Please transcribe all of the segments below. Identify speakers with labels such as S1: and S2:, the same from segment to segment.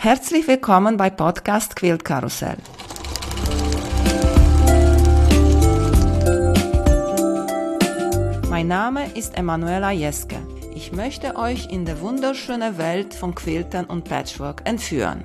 S1: Herzlich willkommen bei Podcast Quilt Karussell. Mein Name ist Emanuela Jeske. Ich möchte euch in die wunderschöne Welt von Quiltern und Patchwork entführen.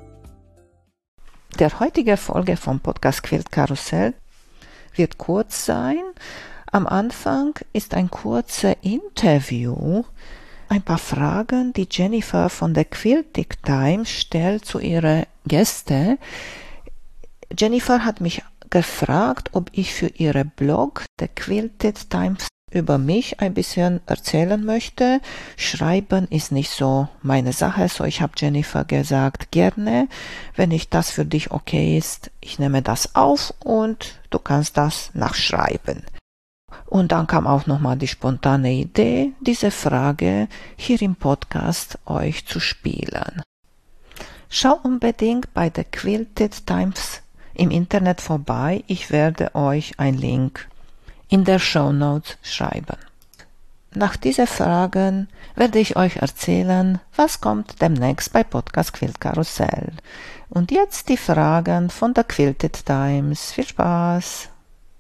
S2: Der heutige Folge vom Podcast Quilt Karussell wird kurz sein. Am Anfang ist ein kurzes Interview, ein paar Fragen, die Jennifer von der Quilting Times stellt zu ihren Gästen. Jennifer hat mich gefragt, ob ich für ihren Blog, der Quilted Times, über mich ein bisschen erzählen möchte. Schreiben ist nicht so meine Sache, so ich habe Jennifer gesagt, gerne, wenn das für dich okay ist, ich nehme das auf und du kannst das nachschreiben. Und dann kam auch nochmal die spontane Idee, diese Frage hier im Podcast euch zu spielen. Schau unbedingt bei der Quilted Times im Internet vorbei, ich werde euch einen Link in der Shownotes schreiben. Nach diesen Fragen werde ich euch erzählen, was kommt demnächst bei Podcast Quilt Karussell. Und jetzt die Fragen von der Quilted Times. Viel Spaß!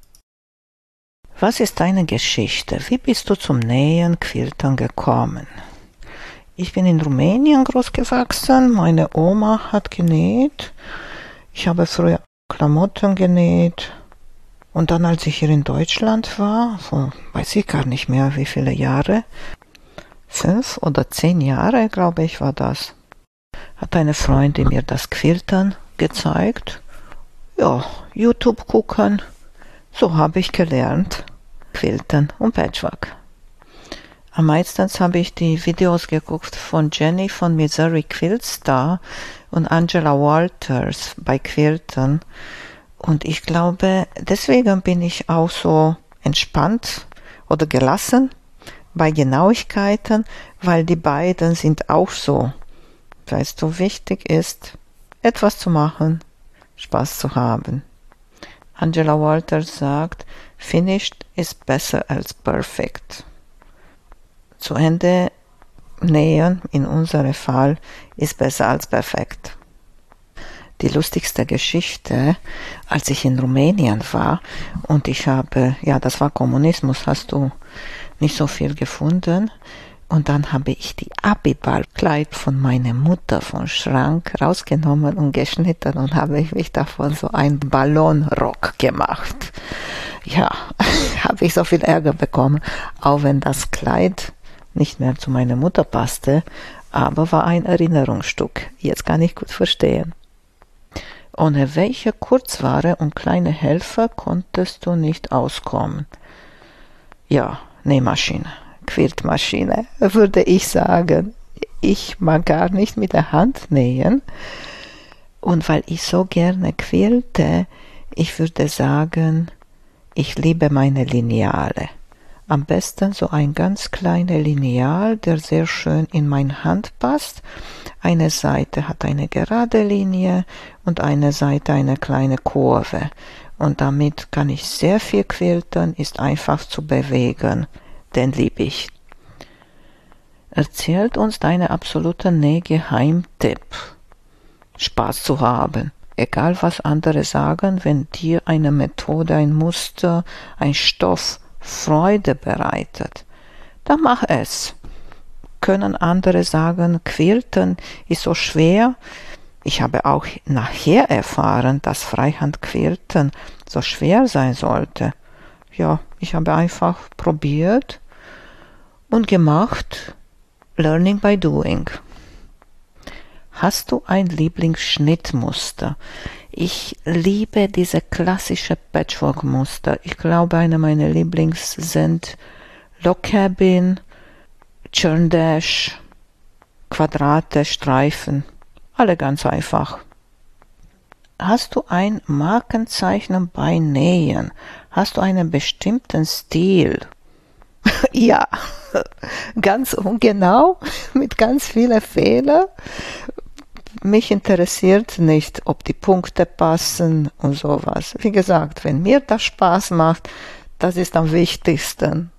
S2: Was ist deine Geschichte? Wie bist du zum Nähen, Quiltern gekommen? Ich bin in Rumänien großgewachsen. Meine Oma hat genäht. Ich habe früher Klamotten genäht. Und dann, als ich hier in Deutschland war, so weiß ich gar nicht mehr, wie viele Jahre, 5 oder 10 Jahre, glaube ich, war das, hat eine Freundin mir das Quiltern gezeigt. Ja, YouTube gucken. So habe ich gelernt, Quilten und Patchwork. Am meisten habe ich die Videos geguckt von Jenny von Missouri Quilt Star und Angela Walters bei Quilten. Und ich glaube, deswegen bin ich auch so entspannt oder gelassen bei Genauigkeiten, weil die beiden sind auch so. Weißt du, wichtig ist, etwas zu machen, Spaß zu haben. Angela Walters sagt, finished is better als perfect. Zu Ende nähen, in unserem Fall, ist besser als perfekt. Die lustigste Geschichte, als ich in Rumänien war und ich habe, ja, das war Kommunismus, hast du nicht so viel gefunden. Und dann habe ich die Abiballkleid von meiner Mutter vom Schrank rausgenommen und geschnitten und habe ich davon so einen Ballonrock gemacht. Ja, habe ich so viel Ärger bekommen, auch wenn das Kleid nicht mehr zu meiner Mutter passte, aber war ein Erinnerungsstück. Jetzt kann ich gut verstehen. Ohne welche Kurzware und kleine Helfer konntest du nicht auskommen? Ja, Nähmaschine. Quiltmaschine, würde ich sagen. Ich mag gar nicht mit der Hand nähen. Und weil ich so gerne quilte, ich würde sagen, ich liebe meine Lineale. Am besten so ein ganz kleiner Lineal, der sehr schön in meine Hand passt. Eine Seite hat eine gerade Linie und eine Seite eine kleine Kurve. Und damit kann ich sehr viel quilten, ist einfach zu bewegen. Den liebe ich. Erzählt uns deinen absoluten Nähgeheimtipp. Spaß zu haben. Egal was andere sagen, wenn dir eine Methode, ein Muster, ein Stoff Freude bereitet, dann mach es. Können andere sagen, Quilten ist so schwer? Ich habe auch nachher erfahren, dass Freihandquilten so schwer sein sollte. Ja, ich habe einfach probiert und gemacht. Learning by doing. Hast du ein Lieblingsschnittmuster? Ich liebe diese klassische Patchwork-Muster. Ich glaube, eine meiner Lieblings sind Log Cabin, Churn Dash, Quadrate, Streifen. Alle ganz einfach. Hast du ein Markenzeichen bei Nähen? Hast du einen bestimmten Stil? Ja, ganz ungenau, mit ganz vielen Fehlern. Mich interessiert nicht, ob die Punkte passen und sowas. Wie gesagt, wenn mir das Spaß macht, das ist am wichtigsten.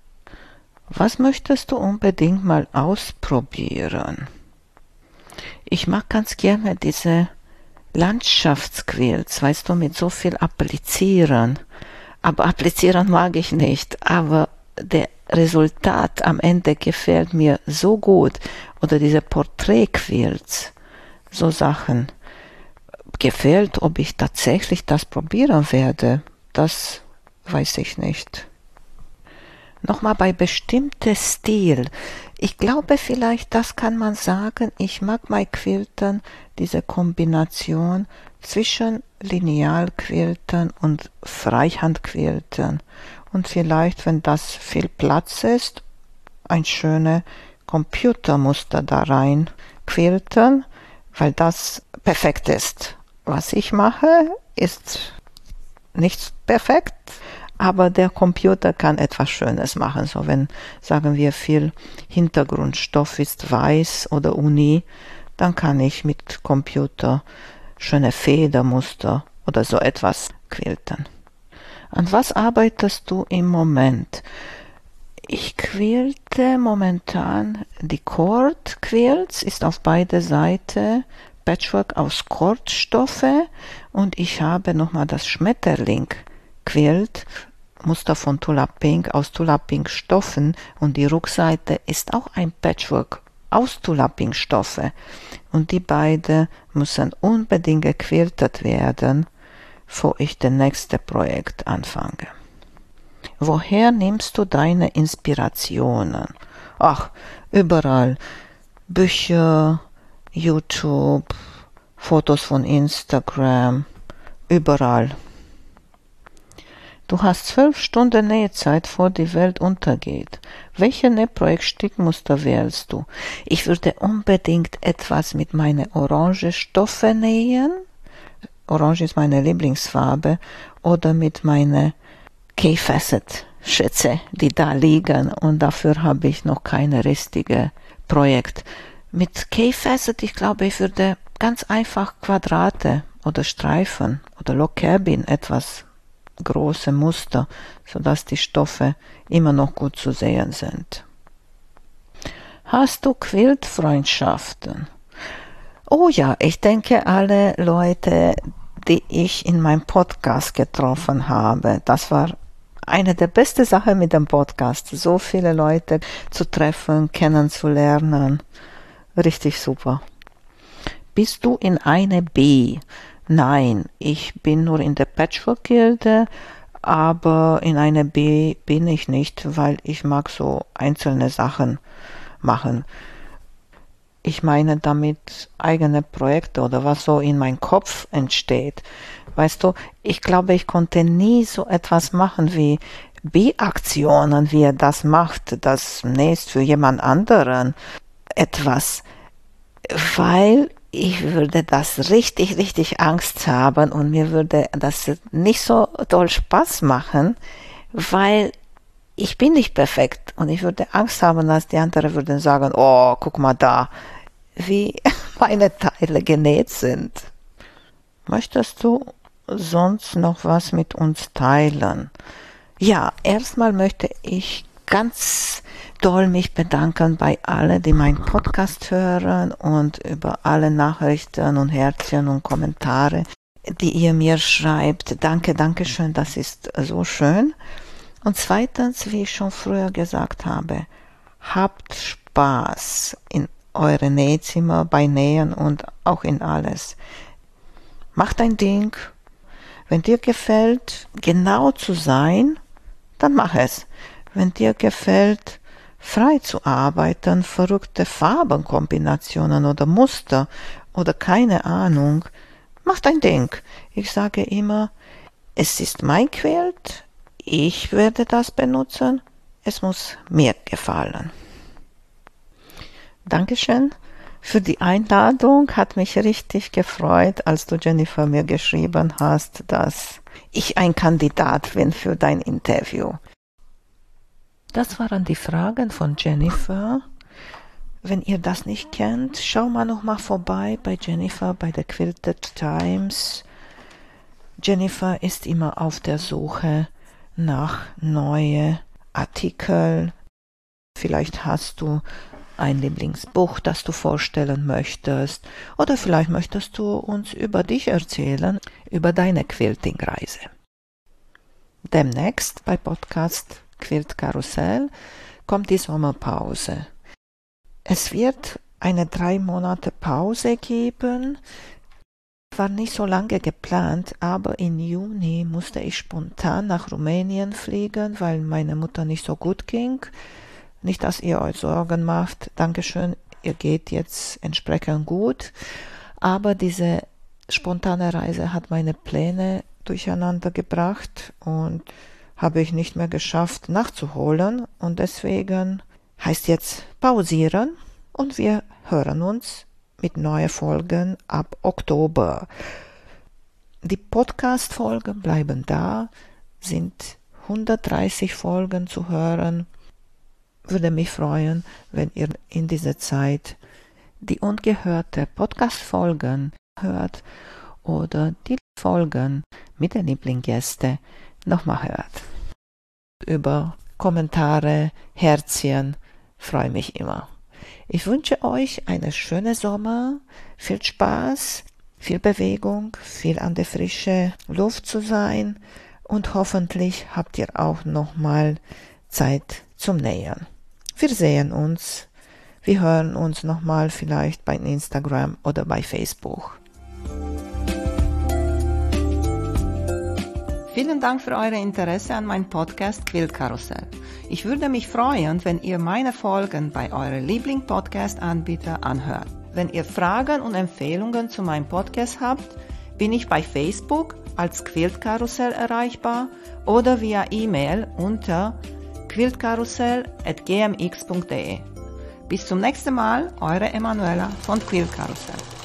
S2: Was möchtest du unbedingt mal ausprobieren? Ich mag ganz gerne diese Landschaftsquilts, weißt du, mit so viel Applizieren. Aber applizieren mag ich nicht, aber der Resultat am Ende gefällt mir so gut. Oder diese Porträtquilts, so Sachen. Gefällt, ob ich tatsächlich das probieren werde, das weiß ich nicht. Nochmal bei bestimmtem Stil. Ich glaube vielleicht, das kann man sagen, ich mag bei Quiltern diese Kombination zwischen Linealquiltern und Freihandquiltern. Und vielleicht, wenn das viel Platz ist, ein schönes Computermuster da rein quiltern, weil das perfekt ist. Was ich mache, ist nicht perfekt, aber der Computer kann etwas Schönes machen. So wenn, sagen wir, viel Hintergrundstoff ist weiß oder Uni, dann kann ich mit Computer schöne Federmuster oder so etwas quiltern. An was arbeitest du im Moment? Ich quilte momentan die Cord Quilts, ist auf beide Seiten Patchwork aus Kordstoffe und ich habe nochmal das Schmetterling Quilt, Muster von Tulip Pink aus Tulip Pink Stoffen und die Rückseite ist auch ein Patchwork aus Tulip Pink Stoffe und die beiden müssen unbedingt gequiltet werden, bevor ich das nächste Projekt anfange. Woher nimmst du deine Inspirationen? Ach, überall. Bücher, YouTube, Fotos von Instagram, überall. Du hast 12 Stunden Nähzeit, vor die Welt untergeht. Welche Nähprojektstickmuster wählst du? Ich würde unbedingt etwas mit meinen orange Stoffe nähen. Orange ist meine Lieblingsfarbe. Oder mit meinen K-Facet-Schätze, die da liegen. Und dafür habe ich noch kein richtiges Projekt. Mit K-Facet, ich glaube, ich würde ganz einfach Quadrate oder Streifen oder Log Cabin etwas große Muster, sodass die Stoffe immer noch gut zu sehen sind. Hast du Quiltfreundschaften? Oh ja, ich denke, alle Leute, die ich in meinem Podcast getroffen habe, das war eine der besten Sachen mit dem Podcast, so viele Leute zu treffen, kennenzulernen. Richtig super. Bist du in eine B? Nein, ich bin nur in der Patchwork-Gilde, aber in einer B bin ich nicht, weil ich mag so einzelne Sachen machen. Ich meine damit eigene Projekte oder was so in meinem Kopf entsteht. Weißt du, ich glaube, ich konnte nie so etwas machen wie B-Aktionen, wie er das macht, das nächst für jemand anderen etwas, weil ich würde das richtig Angst haben und mir würde das nicht so doll Spaß machen, weil ich bin nicht perfekt und ich würde Angst haben, dass die anderen würden sagen, oh, guck mal da, wie meine Teile genäht sind. Möchtest du sonst noch was mit uns teilen? Ja, erstmal möchte ich ganz doll mich bedanken bei allen, die meinen Podcast hören und über alle Nachrichten und Herzchen und Kommentare, die ihr mir schreibt. Danke schön, das ist so schön. Und zweitens, wie ich schon früher gesagt habe, habt Spaß in eure Nähzimmer, bei Nähen und auch in alles. Macht ein Ding. Wenn dir gefällt, genau zu sein, dann mach es. Wenn dir gefällt, frei zu arbeiten, verrückte Farbenkombinationen oder Muster oder keine Ahnung, mach dein Ding. Ich sage immer, es ist mein Quilt, ich werde das benutzen, es muss mir gefallen. Dankeschön für die Einladung, hat mich richtig gefreut, als du Jennifer mir geschrieben hast, dass ich ein Kandidat bin für dein Interview. Das waren die Fragen von Jennifer. Wenn ihr das nicht kennt, schau mal noch mal vorbei bei Jennifer bei der Quilted Times. Jennifer ist immer auf der Suche nach neuen Artikeln. Vielleicht hast du ein Lieblingsbuch, das du vorstellen möchtest, oder vielleicht möchtest du uns über dich erzählen, über deine Quilting-Reise. Demnächst bei Podcast Quilt Karussell kommt die Sommerpause. Es wird eine 3 Monate Pause geben. War nicht so lange geplant, aber im Juni musste ich spontan nach Rumänien fliegen, weil meine Mutter nicht so gut ging. Nicht, dass ihr euch Sorgen macht. Dankeschön, ihr geht jetzt entsprechend gut. Aber diese spontane Reise hat meine Pläne durcheinander gebracht und habe ich nicht mehr geschafft nachzuholen. Und deswegen heißt jetzt pausieren und wir hören uns mit neuen Folgen ab Oktober. Die Podcast-Folgen bleiben da, sind 130 Folgen zu hören. Würde mich freuen, wenn ihr in dieser Zeit die ungehörte Podcast-Folgen hört oder die Folgen mit den Lieblingsgästen nochmal hört. Über Kommentare, Herzchen freue mich immer. Ich wünsche euch einen schönen Sommer, viel Spaß, viel Bewegung, viel an der frischen Luft zu sein und hoffentlich habt ihr auch nochmal Zeit zum Nähen. Wir sehen uns, wir hören uns nochmal vielleicht bei Instagram oder bei Facebook.
S1: Vielen Dank für euer Interesse an meinem Podcast Quilt Karussell. Ich würde mich freuen, wenn ihr meine Folgen bei eurem Liebling-Podcast-Anbieter anhört. Wenn ihr Fragen und Empfehlungen zu meinem Podcast habt, bin ich bei Facebook als Quilt Karussell erreichbar oder via E-Mail unter quiltkarussell@gmx.de. Bis zum nächsten Mal, eure Emanuela von Quilt Karussell.